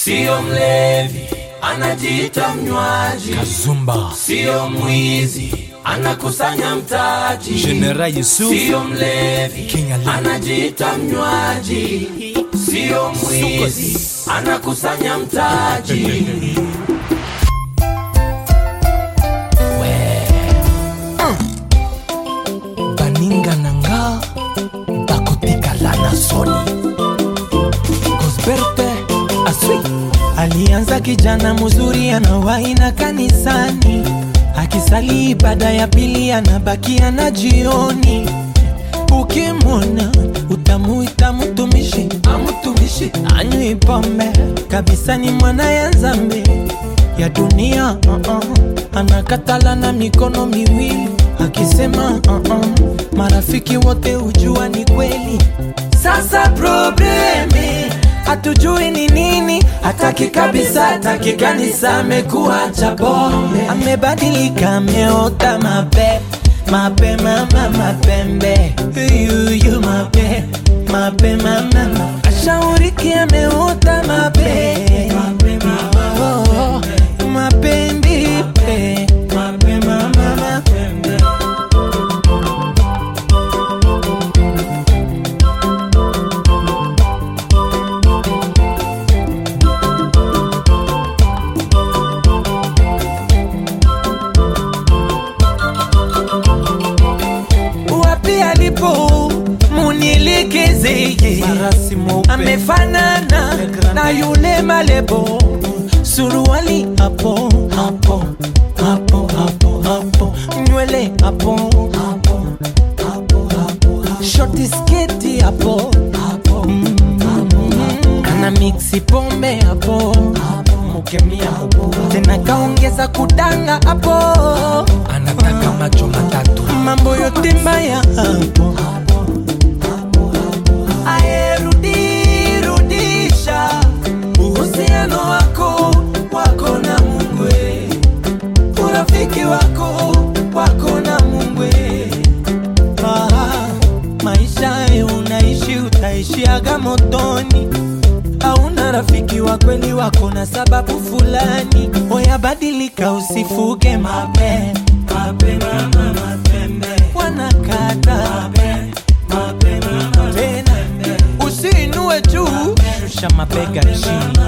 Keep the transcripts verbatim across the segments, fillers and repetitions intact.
Sio mlevi, anajiita mnywaji. Kazumba. Sio mwizi, anakusanya mtaji. General Yusuf. Sio mlevi, anajiita mnywaji. Sio mwizi, anakusanya mtaji. Baninga nanga bakotika lana soni. Gosberte aswi. Alianza kijana mzuri anawaina kanisani, akisali ibada ya pili anabakia na jioni. Ukimwona utamuita mtumishi, amutumishi anywi pombe kabisa, ni mwana ya zambi ya dunia. uh -uh. Anakatala na mikono miwili akisema uh -uh. Marafiki wote ujua ni kweli. Sasa probleme hatujui ni nini, hataki kabisa, hataki kanisa, amekuwa cha pombe. Amebadilika, ameota mape mape mama mapembe. Yuyu mape mape mama ashauriki, ameota mape mape mama oh, mapembe mape mama mapembe. Munilikeze amefanana na yule malebo, suruali hapo hapo hapo hapo hapo, nywele hapo hapo hapo hapo, shoti sketi hapo hapo, ana mixi pombe hapo mukemia hapo, tena kaongeza kudanga hapo, anataka macho matatu, mambo yote mbaya hapo. Rudisha uhusiano wako wako na Mungu, urafiki wako wako na Mungu. Ah, maisha unaishi utaishiaga motoni, hauna rafiki wa kweli wako na sababu fulani. Oya badilika, usifuge mape mape mama mapembe, wanakata mape mape mama tena. Usiinue juu, shusha mabega chini.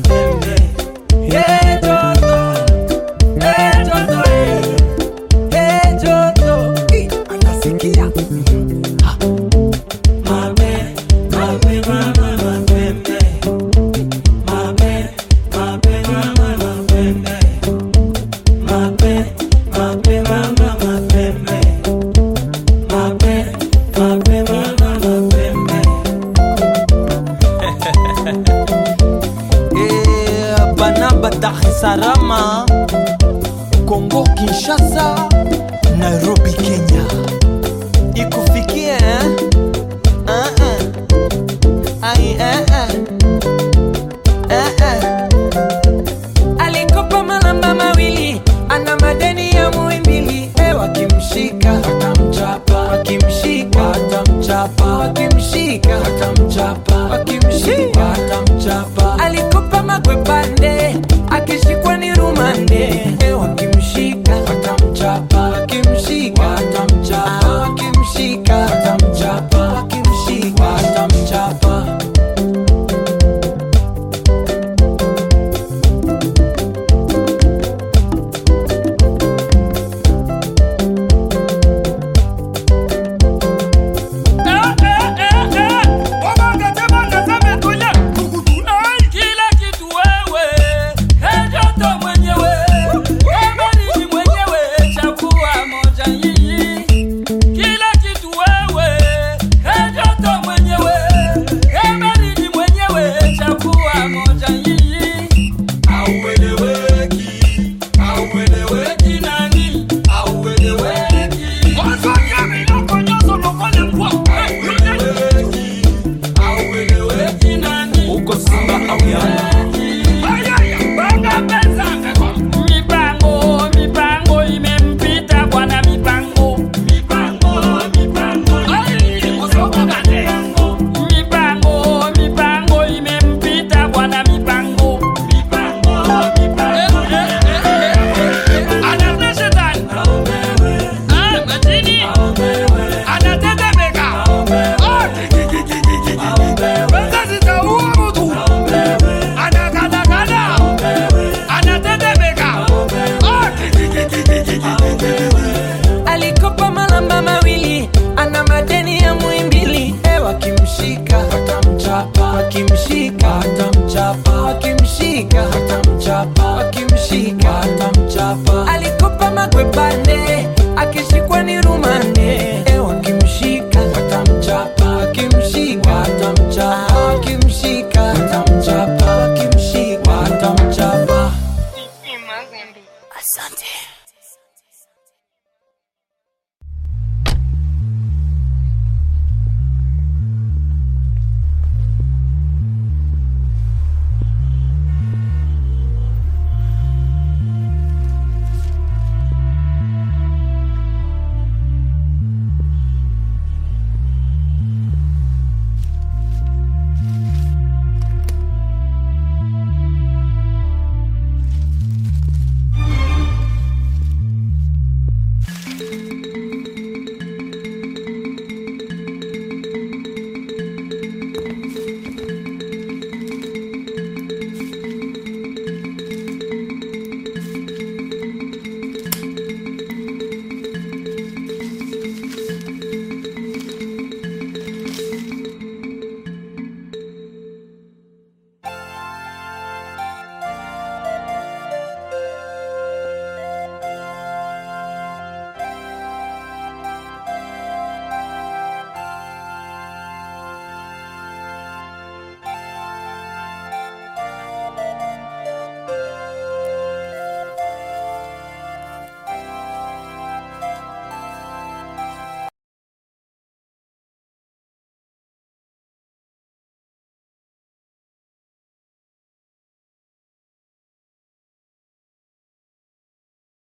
Hey Joto, hey Joto, hey Joto, anasikia. Mabe, mabe mama mapembe, mabe, mabe mama mapembe, mabe, mabe mama mapembe, mabe, mabe mama mapembe. Dar es Salaam, Kongo Kinshasa, Nairobi Kenya, ikufikie eh? uh -uh. Ai eh eh eh eh. Alikopa malamba mawili, ana madeni ya muimbili. Eh, wakimshika atamchapa, wakimshika atamchapa, wakimshika atamchapa, wakimshika atamchapa. Alikopa magwepande, akishikwa ni rumande. Eh, wakimshika atamchapa, wakimshika atamchapa, wakimshika atamchapa, wakimshika atamchapa. watamchapa, wakimshika watamchapa, wakimshika watamchapa, wakimshika watamchapa. Alikopa magwepande, akishikwa ni rumande.